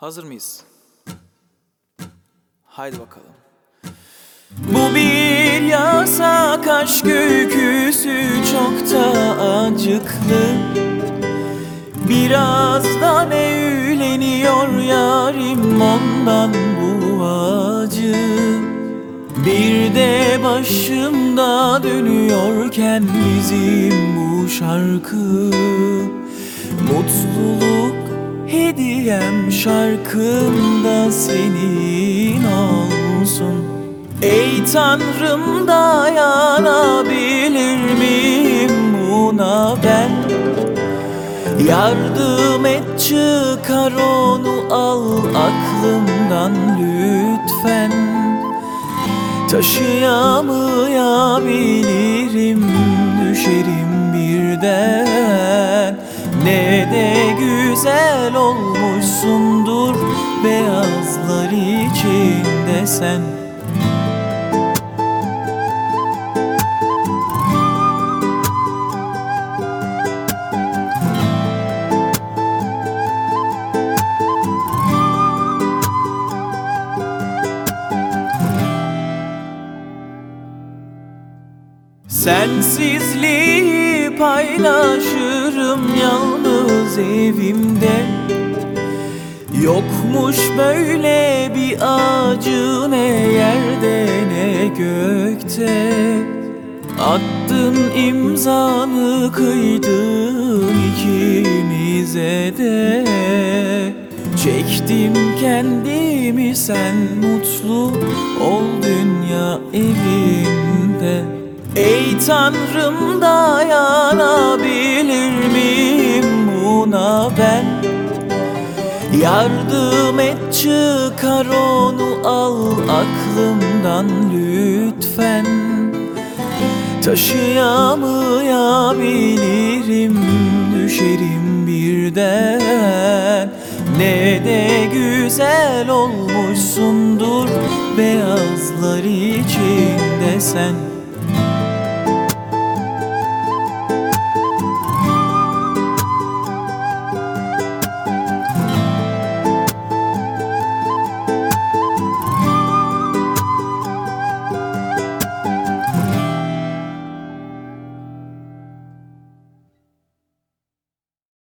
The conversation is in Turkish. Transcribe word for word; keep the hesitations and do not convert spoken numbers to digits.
Hazır mıyız? Haydi bakalım. Bu bir yasak aşk öyküsü, çok da acıklı. Birazdan eğleniyor yarim, ondan bu acı. Bir de başımda dönüyorken bizim bu şarkı. Mutluluk hediyem şarkımda senin olsun. Ey Tanrım, dayanabilir miyim buna ben? Yardım et, çıkar onu, al aklımdan lütfen. Taşıyamayabilirim, düşerim birden. Ne de güzel olmuşsundur beyazlar içinde sen. Sensizliği paylaşırım yalnız evimde. Yokmuş böyle bir acı, ne yerde ne gökte. Attın imzanı, kıydın ikimize de. Çektim kendimi, sen mutlu ol dünya evinde. Ey Tanrım, dayanabilir miyim buna ben? Yardım et, çıkar onu, al aklımdan lütfen. Taşıyamayabilirim, düşerim birden. Ne de güzel olmuşsundur beyazlar içinde sen.